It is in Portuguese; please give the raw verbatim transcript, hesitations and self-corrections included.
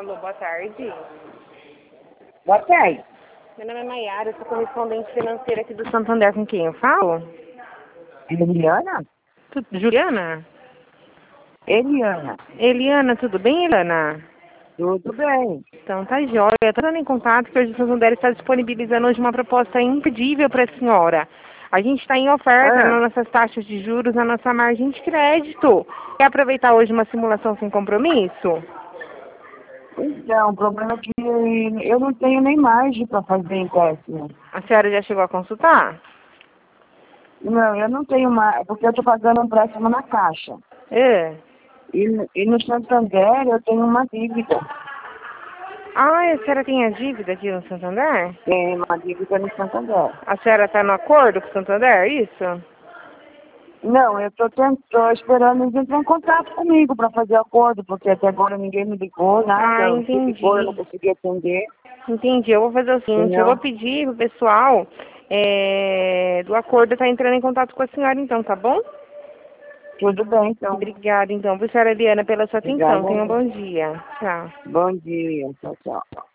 Alô, boa tarde. Boa tarde. Meu nome é Maiara, eu sou correspondente financeira aqui do Santander. Com quem eu falo? Eliana? Tu- Juliana? Eliana. Eliana, tudo bem, Eliana? Tudo bem. Então tá jóia. Eu tô dando em contato que hoje o Santander está disponibilizando hoje uma proposta imperdível para a senhora. A gente está em oferta Ah, nas nossas taxas de juros, na nossa margem de crédito. Quer aproveitar hoje uma simulação sem compromisso? então, o problema é que eu não tenho nem margem para fazer empréstimo. A senhora já chegou a consultar? Não, eu não tenho mais, porque eu estou pagando um empréstimo na Caixa. É. E, no- e no Santander eu tenho uma dívida. Ah, a senhora tem a dívida aqui no Santander? Tenho uma dívida no Santander. A senhora está no acordo com o Santander, é isso? Não, eu estou esperando eles entrar em contato comigo para fazer acordo, porque até agora ninguém me ligou, Ah, nada. Se ligou, eu não entendi. consegui atender. Entendi. Eu vou fazer o seguinte, eu vou Entendeu? pedir pro pessoal é, do acordo estar entrando em contato com a senhora então, tá bom? Tudo bem, então. Obrigada então, senhora Eliana, pela sua atenção. Obrigada. Tenha um bom dia. Tchau. Bom dia. Tchau, tchau.